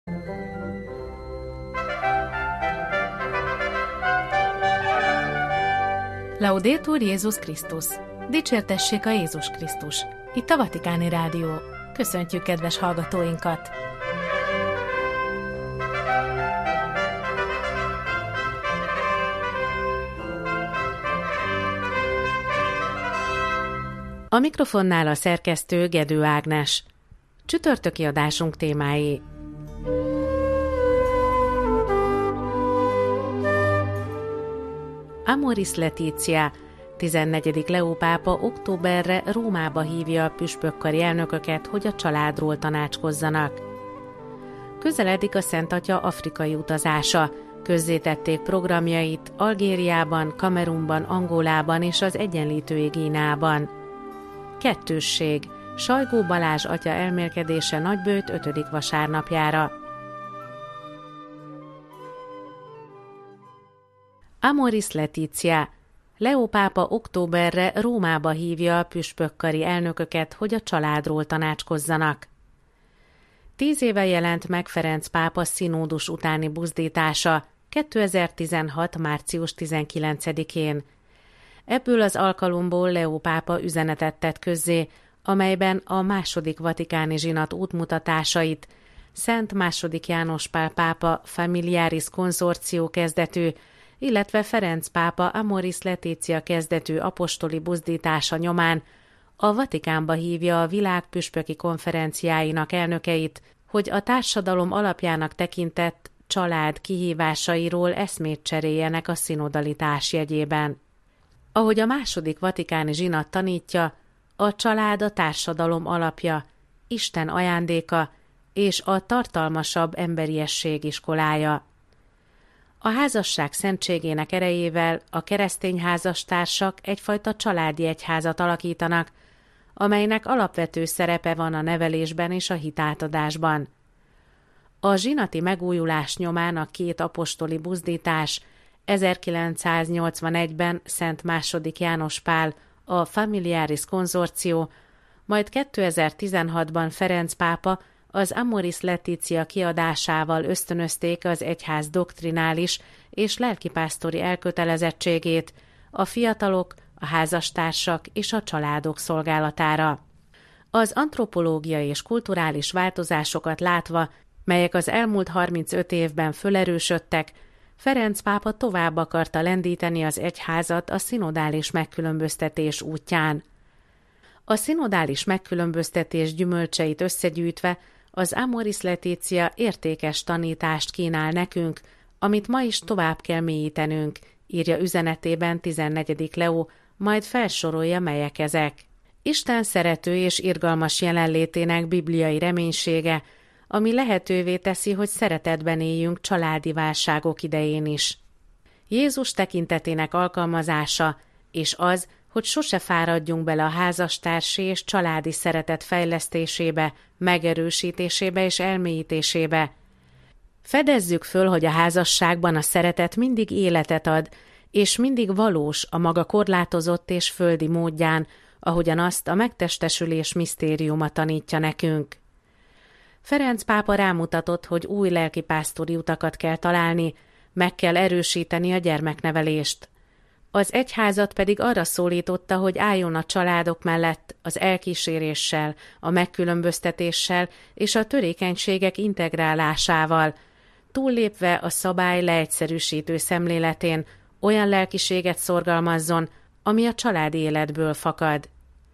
Laudetur Jézus Krisztus! Dicsértessék a Jézus Krisztus! Itt a Vatikáni Rádió. Köszöntjük kedves hallgatóinkat! A mikrofonnál a szerkesztő Gedő Ágnes. Csütörtöki adásunk témái. Amoris Laetitia, 14. Leó pápa októberre Rómába hívja a püspökkari elnököket, hogy a családról tanácskozzanak. Közeledik a Szent Atya afrikai utazása, közzétették programjait Algériában, Kamerunban, Angolában és az Egyenlítői Gíneában. Kettősség, Sajgó Balázs atya elmélkedése Nagybőjt 5. vasárnapjára. Amoris Laetitia, Leó pápa októberre Rómába hívja a püspökkari elnököket, hogy a családról tanácskozzanak. 10 éve jelent meg Ferenc pápa színódus utáni buzdítása 2016. március 19-én. Ebből az alkalomból Leó pápa üzenetet tett közzé, amelyben a második vatikáni zsinat útmutatásait, Szent II. János Pál pápa Familiaris Consortio kezdetű, illetve Ferenc pápa Amoris Laetitia kezdetű apostoli buzdítása nyomán a Vatikánba hívja a világ püspöki konferenciáinak elnökeit, hogy a társadalom alapjának tekintett család kihívásairól eszmét cseréljenek a szinodalitás jegyében. Ahogy a második vatikáni zsinat tanítja, a család a társadalom alapja, Isten ajándéka és a tartalmasabb emberiesség iskolája. A házasság szentségének erejével a keresztény házastársak egyfajta családi egyházat alakítanak, amelynek alapvető szerepe van a nevelésben és a hitátadásban. A zsinati megújulás nyomán a két apostoli buzdítás 1981-ben Szent II. János Pál, a Familiaris Consortio, majd 2016-ban Ferenc pápa az Amoris Laetitia kiadásával ösztönözték az egyház doktrinális és lelkipásztori elkötelezettségét a fiatalok, a házastársak és a családok szolgálatára. Az antropológiai és kulturális változásokat látva, melyek az elmúlt 35 évben fölerősödtek, Ferenc pápa tovább akarta lendíteni az egyházat a szinodális megkülönböztetés útján. A szinodális megkülönböztetés gyümölcseit összegyűjtve az Amoris Laetitia értékes tanítást kínál nekünk, amit ma is tovább kell mélyítenünk, írja üzenetében 14. Leó, majd felsorolja, melyek ezek. Isten szerető és irgalmas jelenlétének bibliai reménysége, ami lehetővé teszi, hogy szeretetben éljünk családi válságok idején is. Jézus tekintetének alkalmazása, és az, hogy sose fáradjunk bele a házastársi és családi szeretet fejlesztésébe, megerősítésébe és elmélyítésébe. Fedezzük föl, hogy a házasságban a szeretet mindig életet ad, és mindig valós a maga korlátozott és földi módján, ahogyan azt a megtestesülés misztériuma tanítja nekünk. Ferenc pápa rámutatott, hogy új lelkipásztori utakat kell találni, meg kell erősíteni a gyermeknevelést. Az egyházat pedig arra szólította, hogy álljon a családok mellett az elkíséréssel, a megkülönböztetéssel és a törékenységek integrálásával, túllépve a szabály leegyszerűsítő szemléletén olyan lelkiséget szorgalmazzon, ami a családi életből fakad.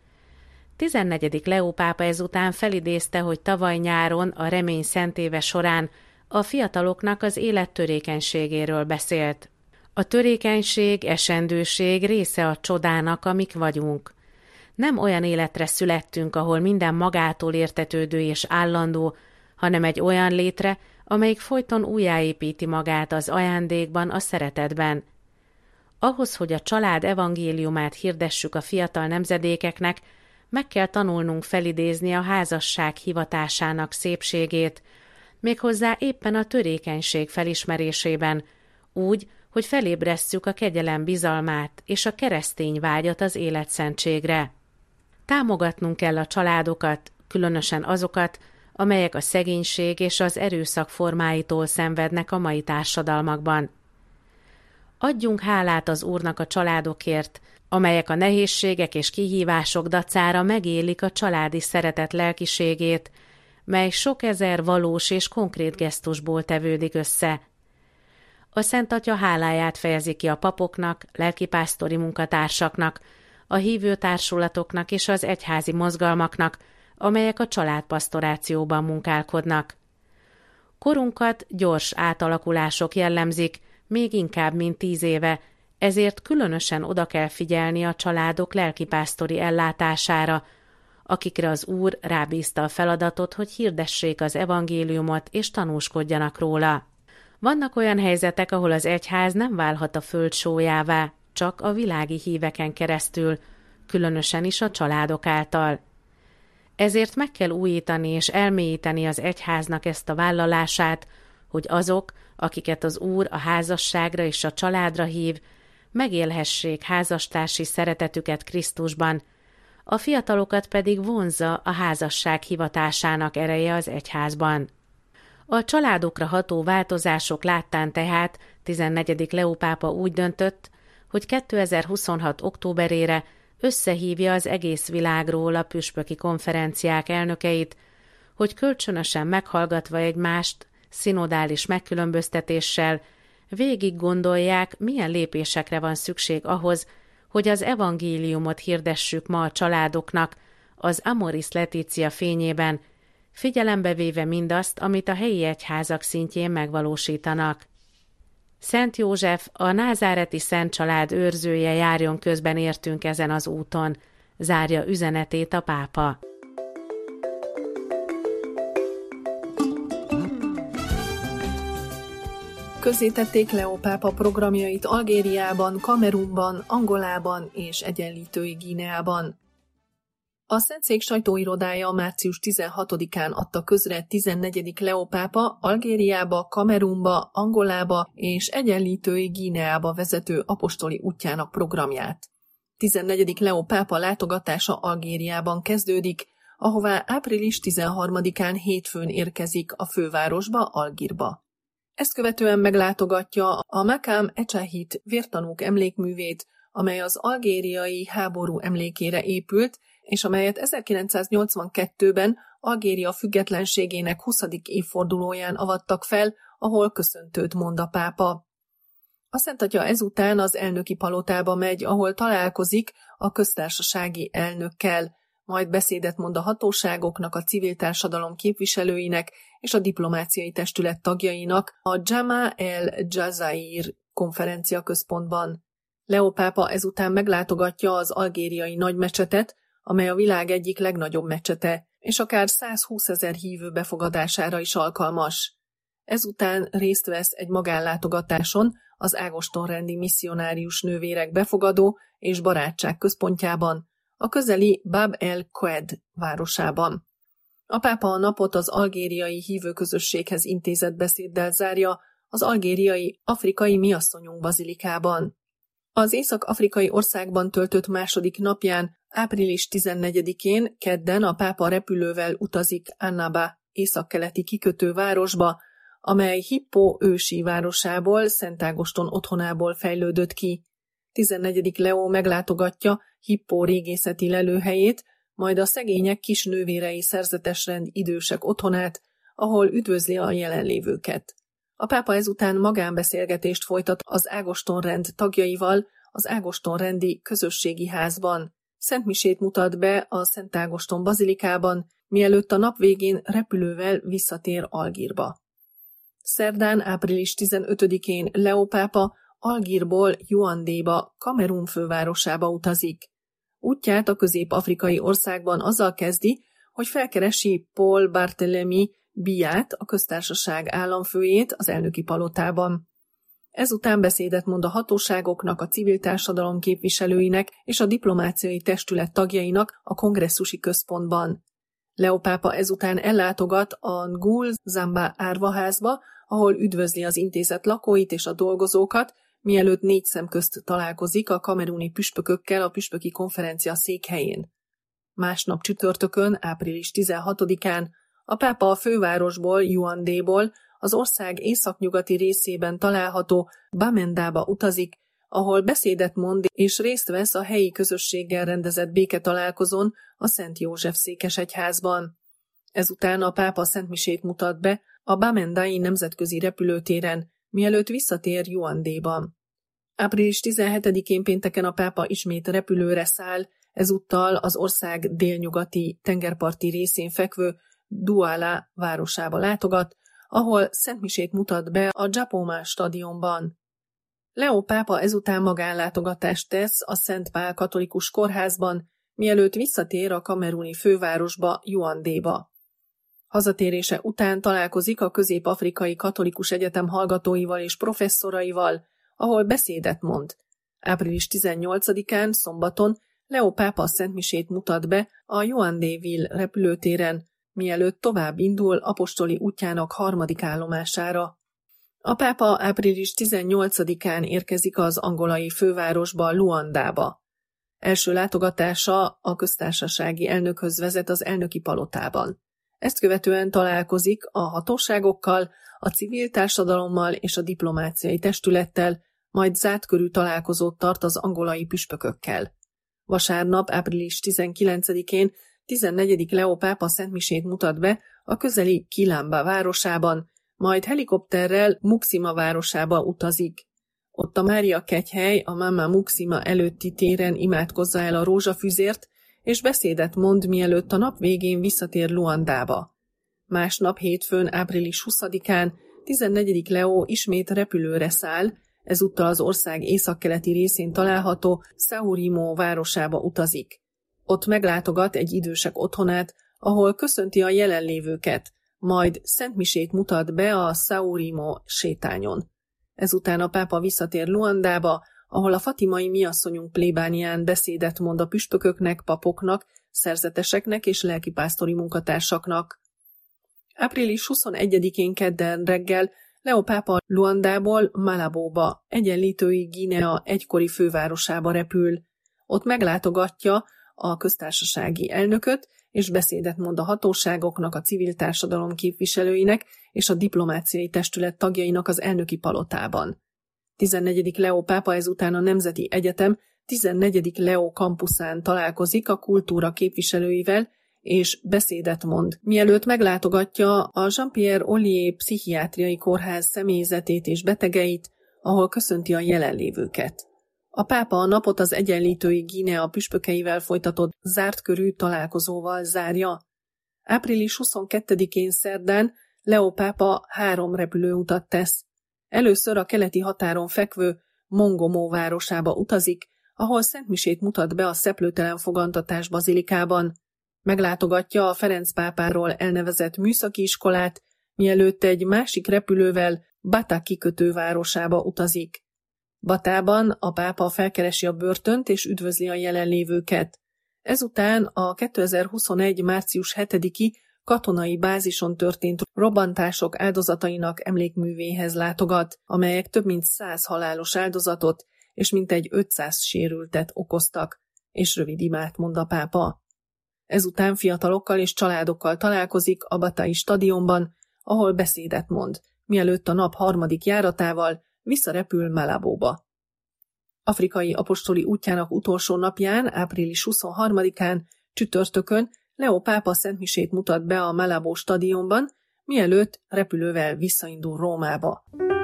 14. Leó pápa ezután felidézte, hogy tavaly nyáron a Remény szentéve során a fiataloknak az élet törékenységéről beszélt. A törékenység, esendőség része a csodának, amik vagyunk. Nem olyan életre születtünk, ahol minden magától értetődő és állandó, hanem egy olyan létre, amelyik folyton újjáépíti magát az ajándékban, a szeretetben. Ahhoz, hogy a család evangéliumát hirdessük a fiatal nemzedékeknek, meg kell tanulnunk felidézni a házasság hivatásának szépségét, méghozzá éppen a törékenység felismerésében, úgy, hogy felébresszük a kegyelem bizalmát és a keresztény vágyat az életszentségre. Támogatnunk kell a családokat, különösen azokat, amelyek a szegénység és az erőszak formáitól szenvednek a mai társadalmakban. Adjunk hálát az Úrnak a családokért, amelyek a nehézségek és kihívások dacára megélik a családi szeretet lelkiségét, mely sok ezer valós és konkrét gesztusból tevődik össze. A Szent Atya háláját fejezi ki a papoknak, lelkipásztori munkatársaknak, a hívő társulatoknak és az egyházi mozgalmaknak, amelyek a családpasztorációban munkálkodnak. Korunkat gyors átalakulások jellemzik, még inkább, mint 10 éve, ezért különösen oda kell figyelni a családok lelkipásztori ellátására, akikre az Úr rábízta a feladatot, hogy hirdessék az evangéliumot és tanúskodjanak róla. Vannak olyan helyzetek, ahol az egyház nem válhat a föld sólyává, csak a világi híveken keresztül, különösen is a családok által. Ezért meg kell újítani és elmélyíteni az egyháznak ezt a vállalását, hogy azok, akiket az Úr a házasságra és a családra hív, megélhessék házastársi szeretetüket Krisztusban, a fiatalokat pedig vonzza a házasság hivatásának ereje az egyházban. A családokra ható változások láttán tehát 14. Leó pápa úgy döntött, hogy 2026. októberére összehívja az egész világról a püspöki konferenciák elnökeit, hogy kölcsönösen meghallgatva egymást, szinodális megkülönböztetéssel végig gondolják, milyen lépésekre van szükség ahhoz, hogy az evangéliumot hirdessük ma a családoknak az Amoris Laetitia fényében, figyelembe véve mindazt, amit a helyi egyházak szintjén megvalósítanak. Szent József, a názáreti Szent Család őrzője járjon közben értünk ezen az úton, zárja üzenetét a pápa. Közzétették Leó pápa programjait Algériában, Kamerunban, Angolában és Egyenlítői Guineában. A Szentszék sajtóirodája március 16-án adta közre 14. Leó pápa Algériába, Kamerunba, Angolába és Egyenlítői Guineába vezető apostoli útjának programját. 14. Leó pápa látogatása Algériában kezdődik, ahová április 13-án hétfőn érkezik a fővárosba, Algírba. Ezt követően meglátogatja a Makam Echahit vértanúk emlékművét, amely az algériai háború emlékére épült, és amelyet 1982-ben Algéria függetlenségének 20. évfordulóján avattak fel, ahol köszöntőt mond a pápa. A Szent Atya ezután az elnöki palotába megy, ahol találkozik a köztársasági elnökkel, majd beszédet mond a hatóságoknak, a civil társadalom képviselőinek és a diplomáciai testület tagjainak a Jama el Jazair konferencia központban. Leó pápa ezután meglátogatja az algériai nagymecsetet, amely a világ egyik legnagyobb mecsete, és akár 120 000 hívő befogadására is alkalmas. Ezután részt vesz egy magánlátogatáson az ágostonrendi misszionárius nővérek befogadó és barátság központjában, a közeli Bab el-Qued városában. A pápa a napot az algériai hívőközösséghez intézett beszéddel zárja az algériai Afrikai Miasszonyunk bazilikában. Az észak-afrikai országban töltött második napján, április 14-én kedden a pápa repülővel utazik Annaba északkeleti kikötővárosba, amely Hippo ősi városából, Szent Ágoston otthonából fejlődött ki. 14. Leó meglátogatja Hippo régészeti lelőhelyét, majd a szegények kis nővérei szerzetesrend idősek otthonát, ahol üdvözli a jelenlévőket. A pápa ezután magánbeszélgetést folytat az Ágostonrend tagjaival az Ágostonrendi közösségi házban. Szentmisét mutat be a Szent Ágoston bazilikában, mielőtt a nap végén repülővel visszatér Algírba. Szerdán, április 15-én Leó pápa Algírból Yaoundéba, Kamerun fővárosába utazik. Útját a közép-afrikai országban azzal kezdi, hogy felkeresi Paul Barthélemy Biát, a köztársaság államfőjét az elnöki palotában. Ezután beszédet mond a hatóságoknak, a civil társadalom képviselőinek és a diplomáciai testület tagjainak a kongresszusi központban. Leó pápa ezután ellátogat a Ngul Zamba árvaházba, ahol üdvözli az intézet lakóit és a dolgozókat, mielőtt 4 szem közt találkozik a kameruni püspökökkel a püspöki konferencia székhelyén. Másnap csütörtökön, április 16-án A pápa a fővárosból, Yaoundéból, az ország északnyugati részében található Bamendába utazik, ahol beszédet mond és részt vesz a helyi közösséggel rendezett béketalálkozón a Szent József székesegyházban. Ezután a pápa szentmisét mutat be a Bamendai nemzetközi repülőtéren, mielőtt visszatér Yaoundéban. Április 17-én pénteken a pápa ismét repülőre száll, ezúttal az ország délnyugati tengerparti részén fekvő Douala városába látogat, ahol szentmisét mutat be a Japoma stadionban. Leó pápa ezután magánlátogatást tesz a Szent Pál katolikus kórházban, mielőtt visszatér a kameruni fővárosba, Yaoundéba. Hazatérése után találkozik a Közép-Afrikai Katolikus Egyetem hallgatóival és professzoraival, ahol beszédet mond. Április 18-án, szombaton Leó pápa szentmisét mutat be a Yaoundéville repülőtéren, mielőtt tovább indul apostoli útjának 3. állomására. A pápa április 18-án érkezik az angolai fővárosba, Luandába. Első látogatása a köztársasági elnökhöz vezet az elnöki palotában. Ezt követően találkozik a hatóságokkal, a civil társadalommal és a diplomáciai testülettel, majd zárt körű találkozót tart az angolai püspökökkel. Vasárnap, április 19-én 14. Leó pápa szentmisét mutat be a közeli Kilamba városában, majd helikopterrel Muxima városába utazik. Ott a Mária kegyhely a Mama Muxima előtti téren imádkozza el a rózsafüzért, és beszédet mond, mielőtt a nap végén visszatér Luandába. Másnap hétfőn, április 20-án 14. Leó ismét repülőre száll, ezúttal az ország északkeleti részén található Saurimo városába utazik. Ott meglátogat egy idősek otthonát, ahol köszönti a jelenlévőket, majd szentmisét mutat be a Saurimo sétányon. Ezután a pápa visszatér Luandába, ahol a fatimai miasszonyunk plébánián beszédet mond a püspököknek, papoknak, szerzeteseknek és lelkipásztori munkatársaknak. Április 21-én kedden reggel Leó pápa Luandából Malabóba, Egyenlítői Guinea egykori fővárosába repül. Ott meglátogatja a köztársasági elnököt, és beszédet mond a hatóságoknak, a civil társadalom képviselőinek és a diplomáciai testület tagjainak az elnöki palotában. 14. Leó pápa ezután a Nemzeti Egyetem 14. Leó kampuszán találkozik a kultúra képviselőivel, és beszédet mond, mielőtt meglátogatja a Jean-Pierre Ollier pszichiátriai kórház személyzetét és betegeit, ahol köszönti a jelenlévőket. A pápa a napot az Egyenlítői Guinea püspökeivel folytatott zárt körű találkozóval zárja. Április 22-én szerdán Leó pápa 3 repülőutat tesz. Először a keleti határon fekvő Mongomo városába utazik, ahol szentmisét mutat be a Szeplőtelen Fogantatás bazilikában. Meglátogatja a Ferenc pápáról elnevezett műszaki iskolát, mielőtt egy másik repülővel Bata kikötővárosába utazik. Batában a pápa felkeresi a börtönt és üdvözli a jelenlévőket. Ezután a 2021. március 7-i katonai bázison történt robbantások áldozatainak emlékművéhez látogat, amelyek több mint 100 halálos áldozatot és mintegy 500 sérültet okoztak, és rövid imát mond a pápa. Ezután fiatalokkal és családokkal találkozik a Batai stadionban, ahol beszédet mond, mielőtt a nap 3. járatával visszarepül Malabóba. Afrikai apostoli útjának utolsó napján, április 23-án, csütörtökön Leó pápa szentmisét mutat be a Malabó stadionban, mielőtt repülővel visszaindul Rómába.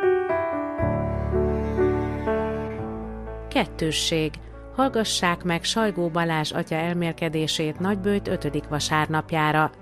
Kettősség. Hallgassák meg Sajgó Balázs atya elmélkedését Nagyböjt 5. vasárnapjára.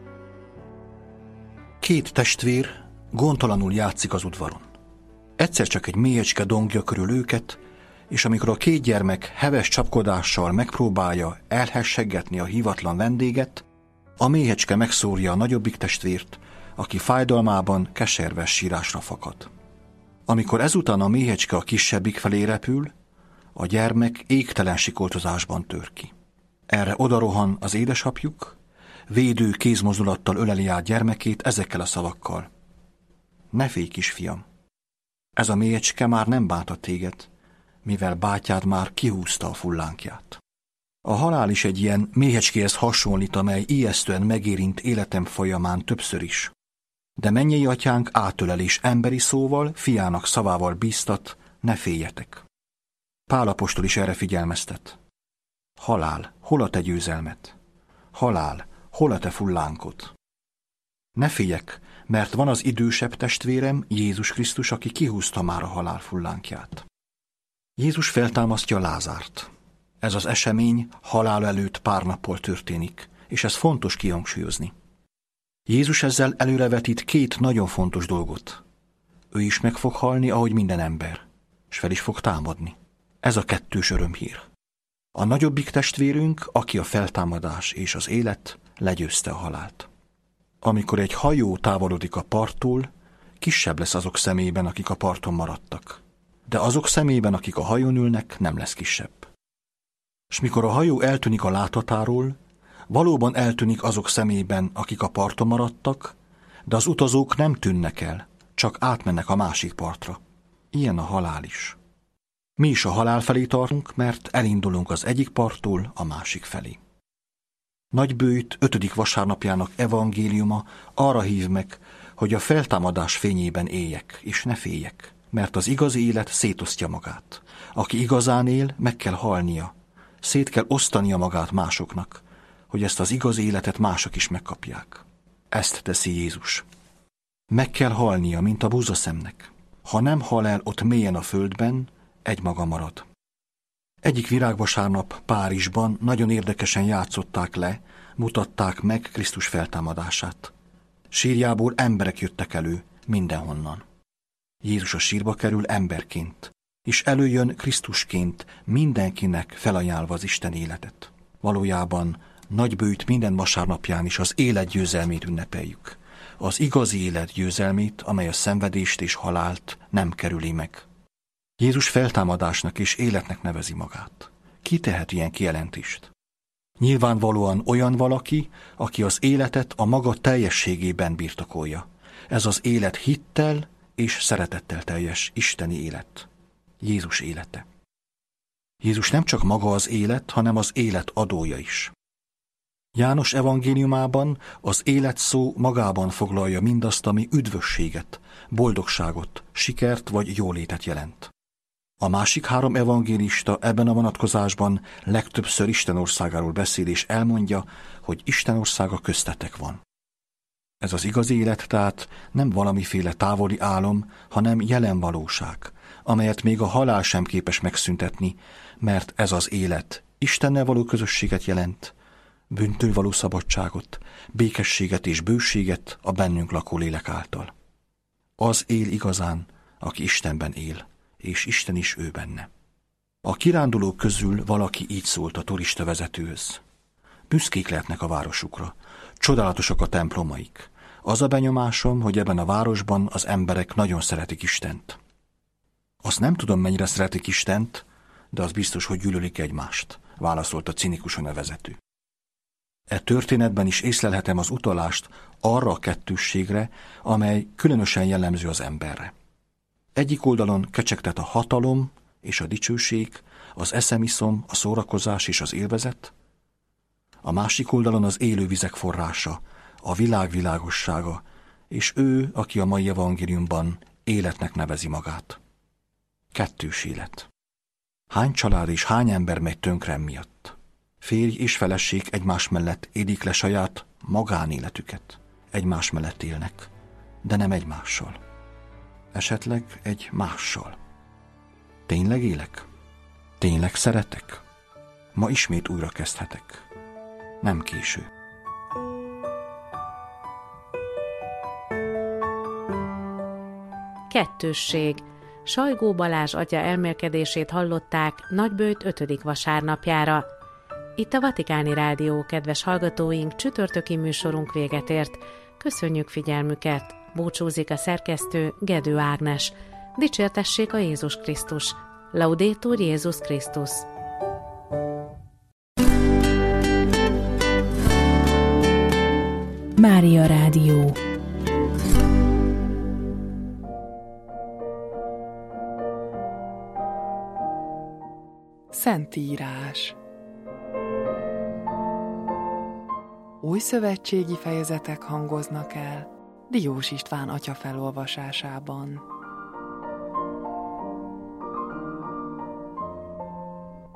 2 testvér gondtalanul játszik az udvaron. Egyszer csak egy mélyecske dongja körül őket, és amikor a 2 gyermek heves csapkodással megpróbálja elhesseggetni a hívatlan vendéget, a méhecske megszórja a nagyobbik testvért, aki fájdalmában keserves sírásra fakad. Amikor ezután a méhecske a kisebbik felé repül, a gyermek égtelen sikoltozásban tör ki. Erre odarohan az édesapjuk, védő kézmozdulattal öleli át gyermekét ezekkel a szavakkal. Ne félj, kisfiam! Ez a méhecske már nem bántat téged, mivel bátyád már kihúzta a fullánkját. A halál is egy ilyen méhecskéhez hasonlít, amely ijesztően megérint életem folyamán többször is. De mennyei atyánk átölelés emberi szóval, fiának szavával bíztat, ne féljetek. Pál apostol is erre figyelmeztet. Halál, hol a te győzelmed? Halál, hol a te fullánkod? Ne féljek, mert van az idősebb testvérem, Jézus Krisztus, aki kihúzta már a halál fullánkját. Jézus feltámasztja Lázárt. Ez az esemény halál előtt pár nappal történik, és ez fontos kihangsúlyozni. Jézus ezzel előrevetít két nagyon fontos dolgot. Ő is meg fog halni, ahogy minden ember, és fel is fog támadni. Ez a kettős örömhír. A nagyobbik testvérünk, aki a feltámadás és az élet, legyőzte a halált. Amikor egy hajó távolodik a parttól, kisebb lesz azok szemében, akik a parton maradtak. De azok szemében, akik a hajón ülnek, nem lesz kisebb. És mikor a hajó eltűnik a láthatáról, valóban eltűnik azok szemében, akik a parton maradtak, de az utazók nem tűnnek el, csak átmennek a másik partra. Ilyen a halál is. Mi is a halál felé tartunk, mert elindulunk az egyik parttól a másik felé. Nagybőjt 5. vasárnapjának evangéliuma arra hív meg, hogy a feltámadás fényében éljek, és ne féljek, mert az igazi élet szétosztja magát. Aki igazán él, meg kell halnia, szét kell osztania magát másoknak, hogy ezt az igazi életet mások is megkapják. Ezt teszi Jézus. Meg kell halnia, mint a búzaszemnek. Ha nem hal el ott mélyen a földben, egymaga marad. Egyik virágvasárnap Párizsban nagyon érdekesen játszották le, mutatták meg Krisztus feltámadását. Sírjából emberek jöttek elő mindenhonnan. Jézus a sírba kerül emberként, és előjön Krisztusként, mindenkinek felajánlva az Isten életet. Valójában Nagybőjt minden vasárnapján is az élet győzelmét ünnepeljük. Az igazi élet győzelmét, amely a szenvedést és halált nem kerüli meg. Jézus feltámadásnak és életnek nevezi magát. Ki tehet ilyen kijelentést? Nyilvánvalóan olyan valaki, aki az életet a maga teljességében birtokolja. Ez az élet hittel és szeretettel teljes isteni élet. Jézus élete. Jézus nem csak maga az élet, hanem az élet adója is. János evangéliumában az élet szó magában foglalja mindazt, ami üdvösséget, boldogságot, sikert vagy jólétet jelent. A másik 3 evangélista ebben a vonatkozásban legtöbbször Isten országáról beszél és elmondja, hogy Isten országa köztetek van. Ez az igazi élet tehát nem valamiféle távoli álom, hanem jelen valóság, amelyet még a halál sem képes megszüntetni, mert ez az élet Istennel való közösséget jelent, bűntől való szabadságot, békességet és bőséget a bennünk lakó lélek által. Az él igazán, aki Istenben él, és Isten is ő benne. A kirándulók közül valaki így szólt a turista vezetőhöz. Büszkék lehetnek a városukra, csodálatosak a templomaik. Az a benyomásom, hogy ebben a városban az emberek nagyon szeretik Istent. Azt nem tudom, mennyire szeretik Istent, de az biztos, hogy gyűlölik egymást, válaszolta cinikusan a vezető. E történetben is észlelhetem az utalást arra a kettősségre, amely különösen jellemző az emberre. Egyik oldalon kecsegtet a hatalom és a dicsőség, az eszemiszom, a szórakozás és az élvezet, a másik oldalon az élő vizek forrása, a világ világossága, és ő, aki a mai evangéliumban életnek nevezi magát. Kettős élet. Hány család és hány ember megy tönkre miatt? Férj és feleség egymás mellett élik le saját magánéletüket. Egymás mellett élnek, de nem egymással. Esetleg egy mással. Tényleg élek? Tényleg szeretek? Ma ismét újra kezdhetek. Nem késő. Kettősség. Sajgó Balázs atya elmélkedését hallották Nagybőjt 5. vasárnapjára. Itt a Vatikáni Rádió, kedves hallgatóink, csütörtöki műsorunk véget ért. Köszönjük figyelmüket! Búcsúzik a szerkesztő, Gedő Ágnes. Dicsértessék a Jézus Krisztus! Laudetur Jézus Krisztus! Mária Rádió. Szentírás. új szövetségi fejezetek hangoznak el Diós István atya felolvasásában.